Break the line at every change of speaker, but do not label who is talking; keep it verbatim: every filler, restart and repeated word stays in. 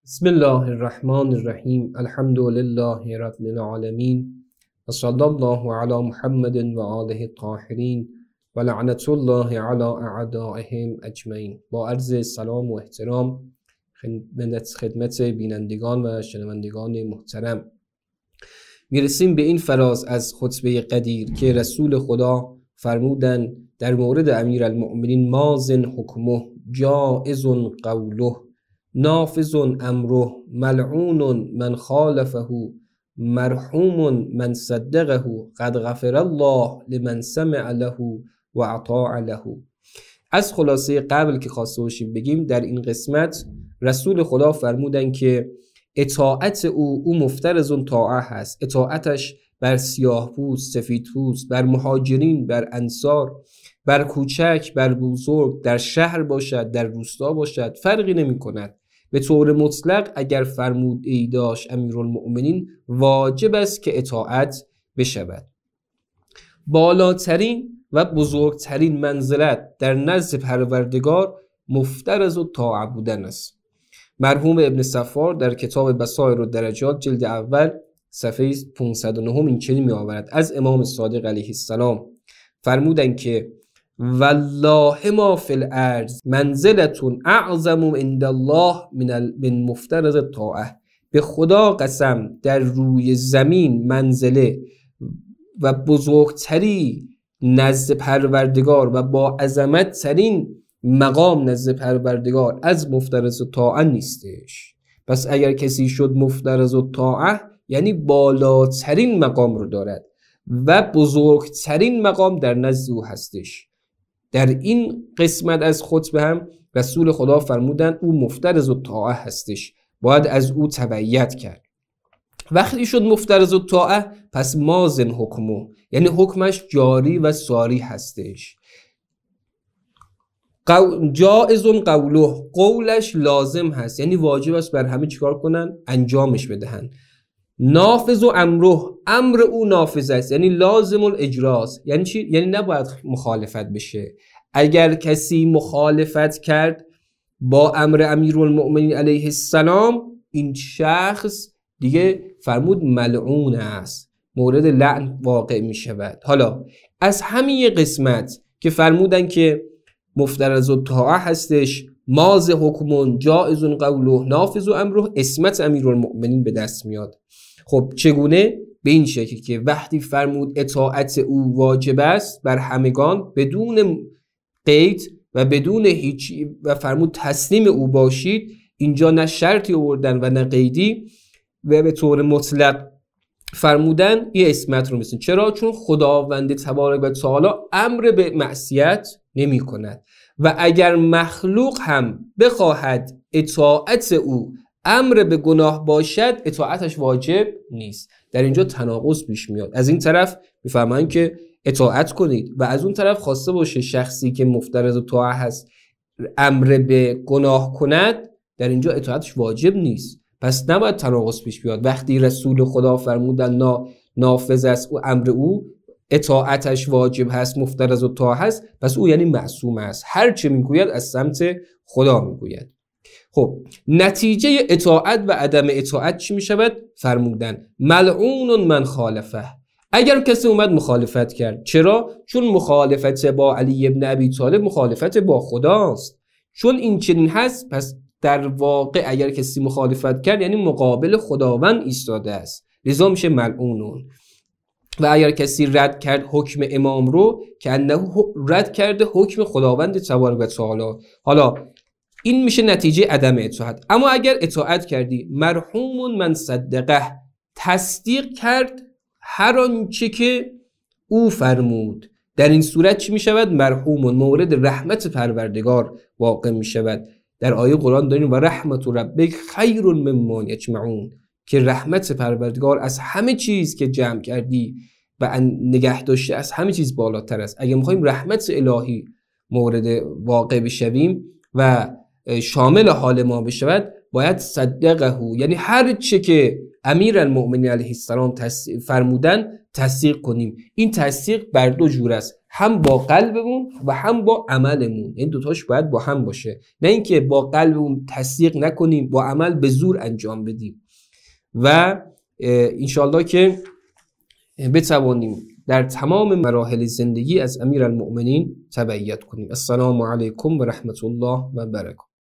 بسم الله الرحمن الرحیم. الحمد لله رب العالمین و صلی الله علی محمد و آله الطاهرین و لعنت الله علی اعدائهم اجمعین. با عرض سلام و احترام خدمت بینندگان و شنوندگان محترم، میرسیم به این فراز از خطبه قدیر که رسول خدا فرمودن در مورد امیرالمؤمنین: مازن حکمه، جائز قوله، نافذ امره، ملعون من خالفه، مرحوم من صدقه، قد غفر الله لمن سمع له و اطاع له. از خلاصه قبل که خواسته باشیم بگیم، در این قسمت رسول خدا فرمودن که اطاعت او او مفترض طاعه هست. اطاعتش بر سیاه پوست، سفید پوست، بر مهاجرین، بر انصار، بر کوچک، بر بزرگ، در شهر باشد، در روستا باشد، فرقی نمی کند. به طور مطلق اگر فرموده‌ای داشت امیرالمؤمنین، واجب است که اطاعت بشود. بالاترین و بزرگترین منزلت در نزد پروردگار مفترض الطاعه بودن است. مرحوم ابن صفار در کتاب بصائر الدرجات جلد اول صفحه پانصد و نه این چنین می آورد: از امام صادق علیه السلام فرمودن که والله ما فی الارض منزلتون اعظم عند الله من من مفترض الطاعه. به خدا قسم در روی زمین منزله و بزرگتری نزد پروردگار و با عظمت ترین مقام نزد پروردگار از مفترض الطاعه نیستش. پس اگر کسی شد مفترض الطاعه، یعنی بالاترین مقام رو دارد و بزرگترین مقام در نزد او هستش. در این قسمت از خطبه هم رسول خدا فرمودن او مفترض الطاعه هستش، باید از او تبعیت کرد. وقتی شد مفترض الطاعه، پس مازن حکمه، یعنی حکمش جاری و ساری هستش. قو... جائز قوله، قولش لازم هست، یعنی واجب است بر همه چیکار کنن؟ انجامش بدهن. نافذ و امره، امر او نافذ است، یعنی لازم الاجراست. یعنی چی؟ یعنی نباید مخالفت بشه. اگر کسی مخالفت کرد با امر امیرالمؤمنین علیه السلام، این شخص دیگه فرمود ملعون است، مورد لعن واقع می شود. حالا از همین قسمت که فرمودن که مفترض الطاعه هستش، ماذ حکمون، جائز قوله، نافذ امره، اسمت امیرالمؤمنین به دست میاد. خب چگونه؟ به این شکل که وقتی فرمود اطاعت او واجب است بر همگان بدون قید و بدون هیچ و فرمود تسلیم او باشید، اینجا نه شرطی آوردن و نه قیدی و به طور مطلق فرمودن یه اسمت رو مثل. چرا؟ چون خداوند تبارک و تعالی امر به معصیت نمی کند و اگر مخلوق هم بخواهد اطاعت او امر به گناه باشد، اطاعتش واجب نیست. در اینجا تناقض پیش میاد. از این طرف میفهمن که اطاعت کنید و از اون طرف خواسته باشه شخصی که مفترض الطاعه هست امر به گناه کند، در اینجا اطاعتش واجب نیست. پس نباید تناقض پیش بیاد. وقتی رسول خدا فرمودن نا نافذ است او امر او، اطاعتش واجب هست، مفترض الطاعه هست، پس او یعنی معصوم است، هر چه میگوید از سمت خدا میگوید. خب نتیجه اطاعت و عدم اطاعت چی میشود؟ فرمودن ملعون من خالفه. اگر کسی اومد مخالفت کرد، چرا؟ چون مخالفت با علی ابن ابی طالب مخالفت با خداست. چون این چنین هست، پس در واقع اگر کسی مخالفت کرد یعنی مقابل خداوند ایستاده است، لذا میشه ملعونون. و اگر کسی رد کرد حکم امام رو، که انه رد کرده حکم خداوند تبارک و تعالی. حالا این میشه نتیجه عدم اطاعت. اما اگر اطاعت کردی، مرحوم من صدقه، تصدیق کرد هر آنچه که او فرمود، در این صورت چی میشود؟ مرحوم، مورد رحمت پروردگار واقع میشود. در آیه قرآن داریم و رحمت ربک خیر مما یجمعون، که رحمت پروردگار از همه چیز که جمع کردی و نگه داشته از همه چیز بالاتر است. اگر میخوایم رحمت الهی مورد واقع بشویم و شامل حال ما بشود، باید صدقه، یعنی هر چه که امیرالمؤمنین علیه السلام فرمودن تصدیق کنیم. این تصدیق بر دو جور است، هم با قلبمون و هم با عملمون. این دوتاش باید با هم باشه، نه اینکه با قلبمون تصدیق نکنیم با عمل به زور انجام بدیم. و انشالله که بتوانیم در تمام مراحل زندگی از امیرالمؤمنین تبعیت کنیم. السلام علیکم و رحمت الله و برکاته.